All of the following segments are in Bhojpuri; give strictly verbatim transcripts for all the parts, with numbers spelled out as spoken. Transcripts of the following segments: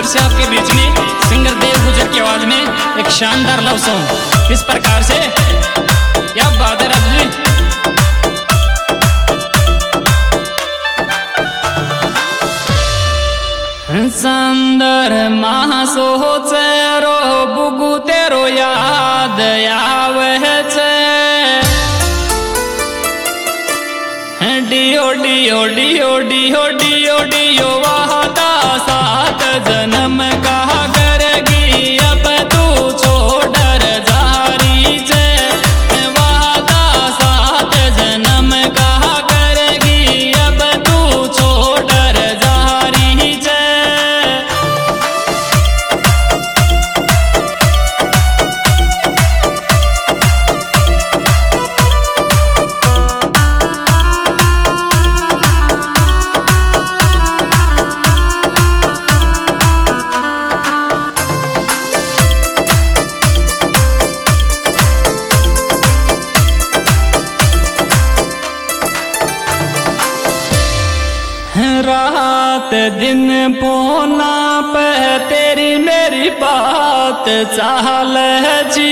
से आपके बीच में सिंगर देव गुजर की आवाज में एक शानदार लव सॉन्ग इस प्रकार से। क्या बात है राजू जी। संदर मासो चेरो बुगु तेरो याद आवे छे। डियो डियो डियो डियो डियो डियो वादा सात जन्म का करेगी अब तू छोड़ जारी छे। वादा सात जन्म का करेगी अब तू छोड़ जारी छे। रात दिन पोना पे तेरी मेरी बात चाल जी।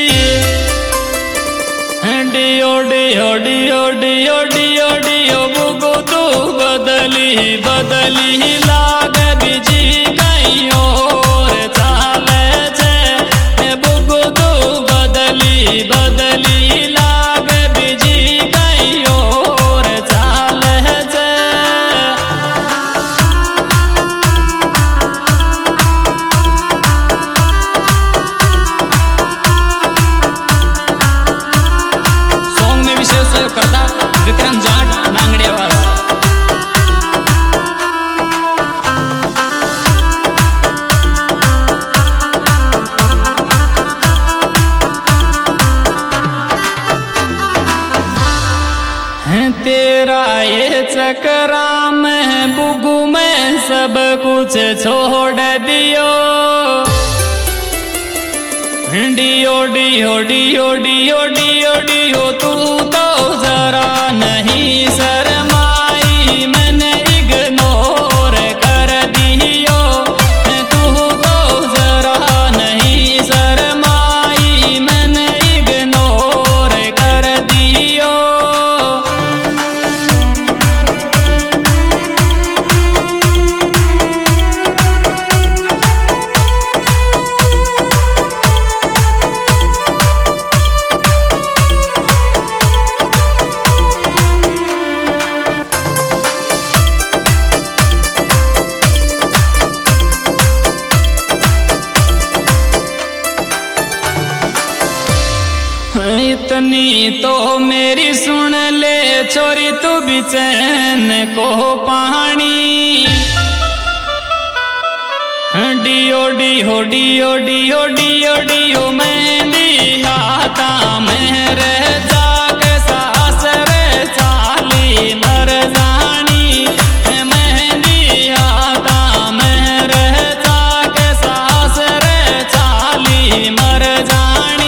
डियो डियो डियो डियो डियो डियो बुगु तू बदली बदली लाग बिजी कहीं और चाल छे। बुगु तू बदली बदली लाग बिजी कहीं और चाल छे। करता विक्रम जाट नांगड़ेवास। तेरा ये चक्रा में बुगु में सब कुछ छोड़ दियो। डियो डियो डियो डियो डियो डियो तू तो जरा नहीं शर्माई मैंने इग्नोर कर दियो। तू तो जरा नहीं शर्माई मैंने इग्नोर कर दियो। इतनी तो मेरी सुन ले छोरी तू भी चैन को पानी। डियो डियो डियो डियो डियो डियो मेहंदी हाथा में रह जाग सास रे चाली मर जानी। मेहंदी हाथा में रह जाग सास रे चाली मर जानी।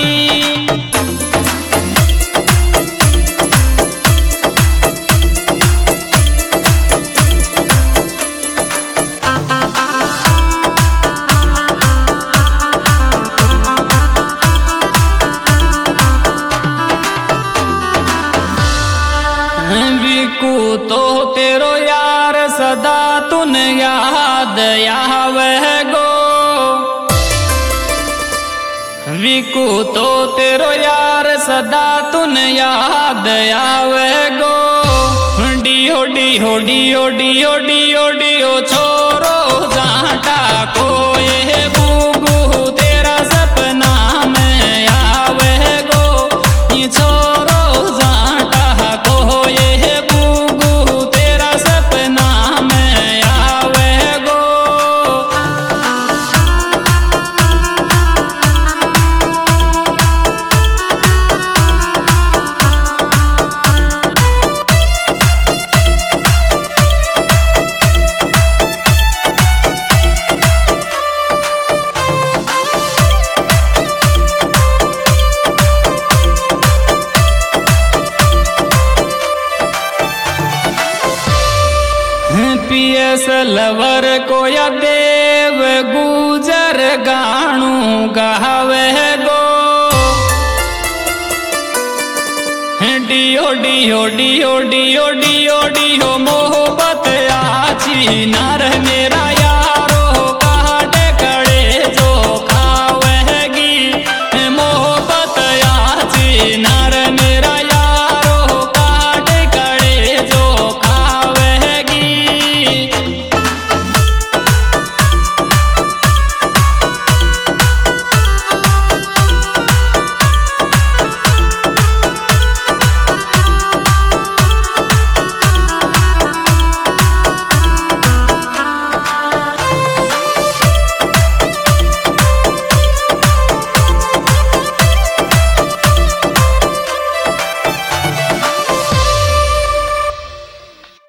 विकू तो तेरो यार सदा तुन याद आवे गो। विकू तो तेरो यार सदा तुन याद आवे गो। डियो डियो डियो डियो डियो डियो छोरो जाटा को ये बुगु तेरा सपना में आवे गो। ये छोरो जाटा को ये बुगु तेरा सपना में आवे गो। पीएस लवर को या देव गुजर गाणू गावे गो डियो डियो डियो डियो डियो डियो मोहब्बत आची नार मेरा